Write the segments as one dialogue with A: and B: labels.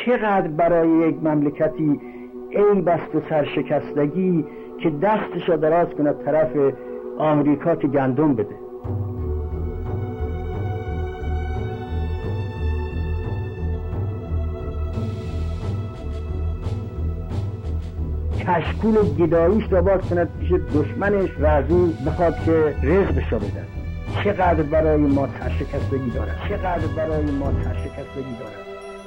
A: چقدر برای یک مملکتی عیب است و سرشکستگی که دستش را دراز کند طرف آمریکا که گندم بده. کشکول گداییش را باز کند پیش دشمنش و از او بخواد که رزقش را بدن. چقدر برای ما سرشکستگی دارد، چقدر برای ما سرشکستگی دارد.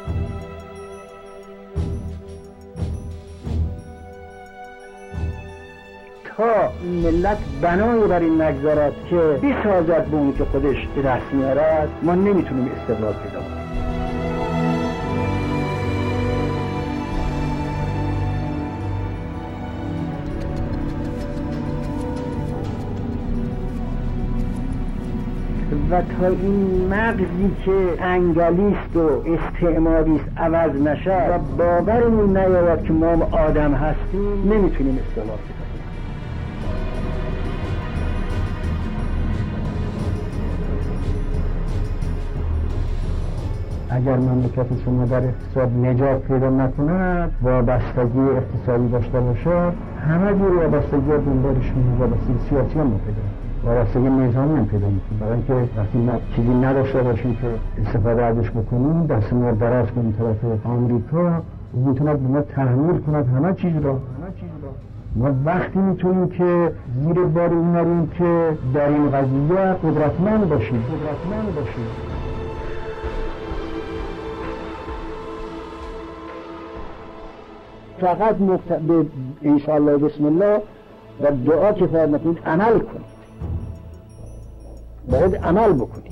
A: تا این ملت بنای بر این نگذارد که بسازد به اون که خودش به دست میارد، ما نمیتونیم استقلال پیدا کنیم. و تا این مغزی که انگلیست و استعماریست عوض نشد و باورمون نیاید که ما آدم هستیم، نمیتونیم استقلال پیدا کنیم. اگر مملکت شما در اقتصاد نجات پیدا نکند، وابستگی اقتصادی داشته باشد، همه جور وابستگی ها دنبالشون، وابستگی سیاسی هم پیدا وابستگی نظامی هم پیدا میکنیم. برای اینکه وقتی ما چیزی نداشته باشیم که استفاده ازش بکنیم، دست ما دراز کنیم طرف آمریکا، میتوند به ما تحمیل کند همه چیز را. ما وقتی میتونیم که زیر بار این نریم که در این قضیه قدرتمند باشیم. فقط به انشاءالله بسم الله و دعا کفایت نکنید، عمل کنید. باید عمل بکنید.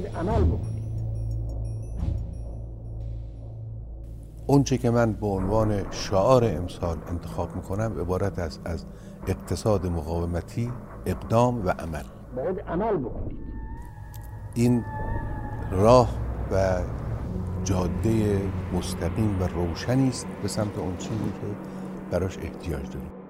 B: اون چه که من به عنوان شعار امسال انتخاب میکنم عبارت است از اقتصاد مقاومتی، اقدام و عمل.
A: باید عمل بکنید.
B: این راه و جاده مستقیم و روشنی است به سمت اون چیزی که براش احتیاج داریم.